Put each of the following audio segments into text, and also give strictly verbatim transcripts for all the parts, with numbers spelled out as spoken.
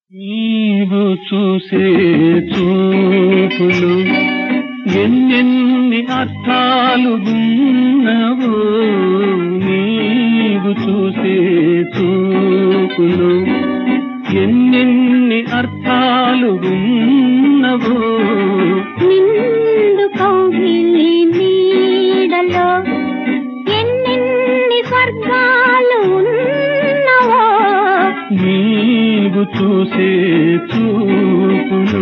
నీవు చూసే చూపులు ఎన్నెన్ని అర్థాలు ఉన్నవో, నీవు చూసే చూపులు ఎన్నెన్ని అర్థాలు ఉన్నవో. నిండు కౌగిలి నీడలో ఎన్నెన్ని స్వర్గాలు ఉన్నవో, నీవు చూసే చూపులు.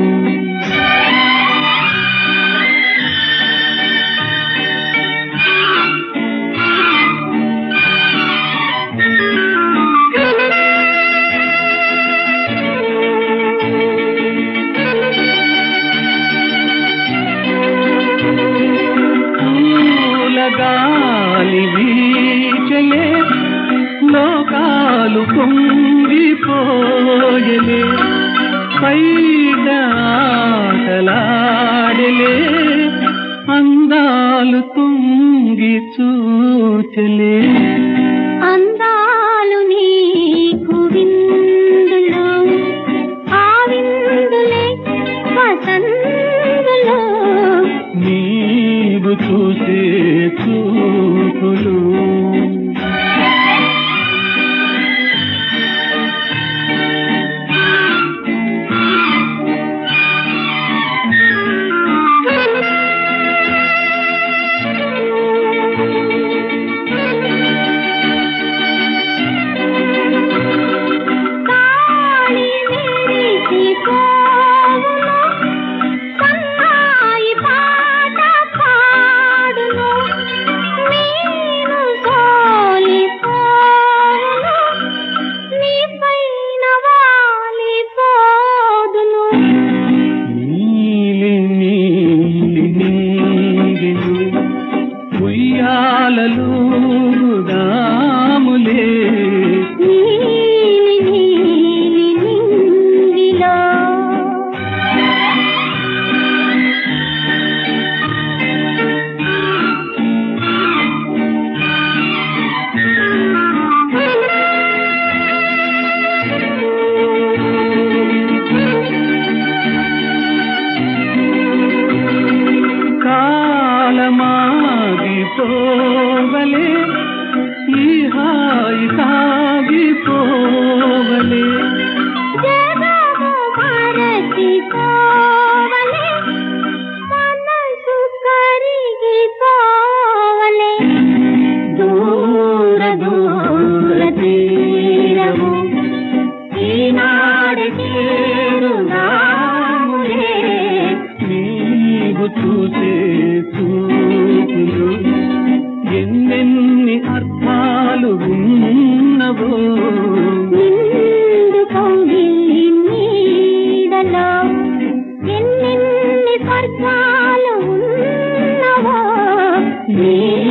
గాలి వీచలే లోకాలు పొంగిపోయలే, పైట ఆటలాడలే అందాలు తుంగి చూచలే. అందాలు నీకు విందులో, ఆ విందులే వసందులో, నీవు చూసే చూపులు. ఉయ్యాలలుదాములే నీలి నీలి నింగిలో, కాలమాగిపోవలే ఈ హాయి సాగిపోవలే, జగము మరచిపోవలే మనసు కరిగిపోవలే. దూర దూర తీరము ఈనాడు చేరుదాములే, నీవు చూసే చూపులు ఎన్నెన్ని అర్థాలు ఉన్నవో. నిండు కౌగిలి నీడలో ఎన్నెన్ని స్వర్గాలు ఉన్నవో,